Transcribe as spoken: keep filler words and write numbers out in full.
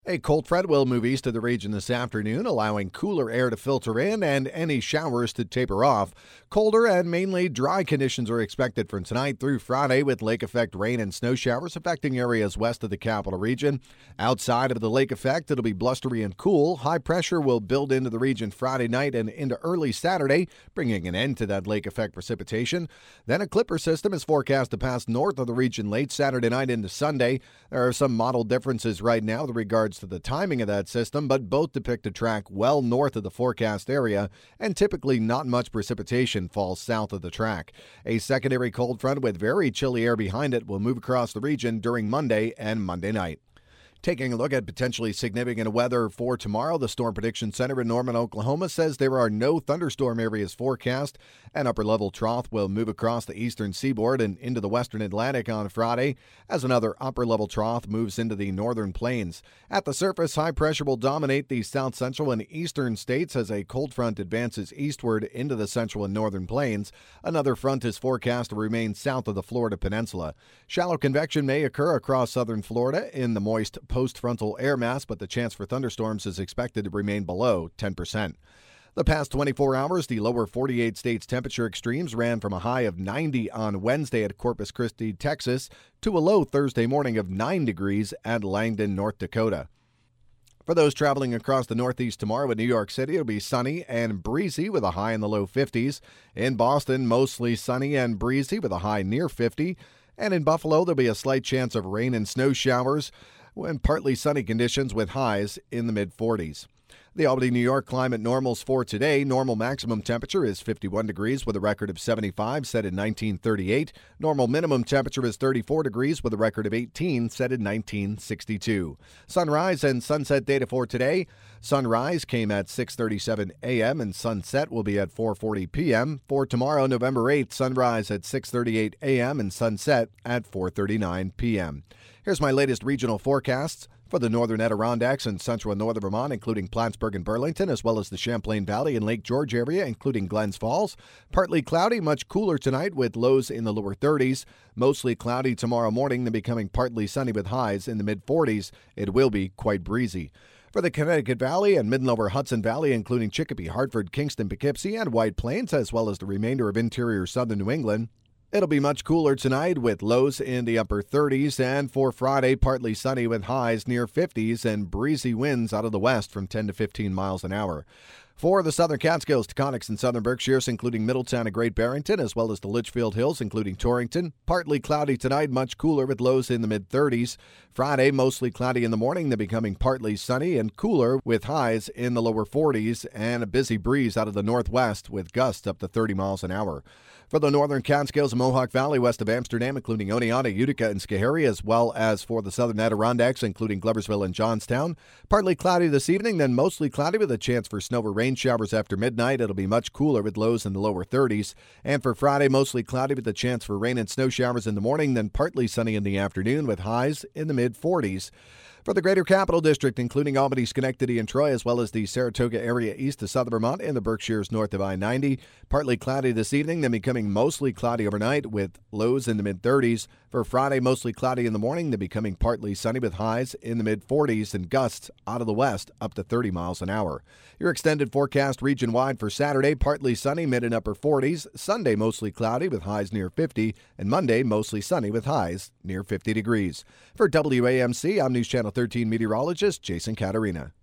A cold front will move east of the region this afternoon, allowing cooler air to filter in and any showers to taper off. Colder and mainly dry conditions are expected from tonight through Friday, with lake effect rain and snow showers affecting areas west of the capital region. Outside of the lake effect, it'll be blustery and cool. High pressure will build into the region Friday night and into early Saturday, bringing an end to that lake effect precipitation. Then a clipper system is forecast to pass north of the region late Saturday night into Sunday. There are some model differences right now with regards to the timing of that system, but both depict a track well north of the forecast area, and typically not much precipitation falls south of the track. A secondary cold front with very chilly air behind it will move across the region during Monday and Monday night. Taking a look at potentially significant weather for tomorrow, the Storm Prediction Center in Norman, Oklahoma says there are no thunderstorm areas forecast. An upper-level trough will move across the eastern seaboard and into the western Atlantic on Friday as another upper-level trough moves into the northern plains. At the surface, high pressure will dominate the south central and eastern states as a cold front advances eastward into the central and northern plains. Another front is forecast to remain south of the Florida peninsula. Shallow convection may occur across southern Florida in the moist post-frontal air mass, but the chance for thunderstorms is expected to remain below ten percent. The past twenty-four hours, the lower forty-eight states temperature extremes ran from a high of ninety on Wednesday at Corpus Christi, Texas, to a low Thursday morning of nine degrees at Langdon, North Dakota. For those traveling across the Northeast tomorrow in New York City, it'll be sunny and breezy with a high in the low fifties. In Boston, mostly sunny and breezy with a high near fifty. And in Buffalo, there'll be a slight chance of rain and snow showers and partly sunny conditions with highs in the mid-forties. The Albany, New York climate normals for today. Normal maximum temperature is fifty-one degrees with a record of seventy-five, set in nineteen thirty-eight. Normal minimum temperature is thirty-four degrees with a record of eighteen, set in nineteen sixty-two. Sunrise and sunset data for today. Sunrise came at six thirty-seven a.m. and sunset will be at four forty p.m. For tomorrow, November eighth, sunrise at six thirty-eight a.m. and sunset at four thirty-nine p.m. Here's my latest regional forecasts for the northern Adirondacks and central and northern Vermont, including Plattsburgh and Burlington, as well as the Champlain Valley and Lake George area, including Glens Falls. Partly cloudy, much cooler tonight with lows in the lower thirties. Mostly cloudy tomorrow morning, then becoming partly sunny with highs in the mid-forties. It will be quite breezy. For the Connecticut Valley and mid and lower Hudson Valley, including Chicopee, Hartford, Kingston, Poughkeepsie, and White Plains, as well as the remainder of interior southern New England, it'll be much cooler tonight with lows in the upper thirties, and for Friday, partly sunny with highs near fifties and breezy winds out of the west from ten to fifteen miles an hour. For the southern Catskills, Taconics, and southern Berkshires, including Middletown and Great Barrington, as well as the Litchfield Hills, including Torrington. Partly cloudy tonight, much cooler with lows in the mid-thirties. Friday, mostly cloudy in the morning, then becoming partly sunny and cooler with highs in the lower forties and a busy breeze out of the northwest with gusts up to thirty miles an hour. For the northern Catskills and Mohawk Valley west of Amsterdam, including Oneonta, Utica, and Schoharie, as well as for the southern Adirondacks, including Gloversville and Johnstown. Partly cloudy this evening, then mostly cloudy with a chance for snow or rain showers after midnight. It'll be much cooler with lows in the lower thirties. And for Friday, mostly cloudy with a chance for rain and snow showers in the morning, then partly sunny in the afternoon with highs in the mid-forties. For the Greater Capital District, including Albany, Schenectady, and Troy, as well as the Saratoga area east of southern Vermont and the Berkshires north of I ninety. Partly cloudy this evening, then becoming mostly cloudy overnight with lows in the mid-thirties. For Friday, mostly cloudy in the morning, then becoming partly sunny with highs in the mid-forties and gusts out of the west up to thirty miles an hour. Your extended forecast region-wide for Saturday, partly sunny, mid and upper forties. Sunday, mostly cloudy with highs near fifty. And Monday, mostly sunny with highs near fifty degrees. For W A M C, I'm News Channel thirteen meteorologist Jason Caterina.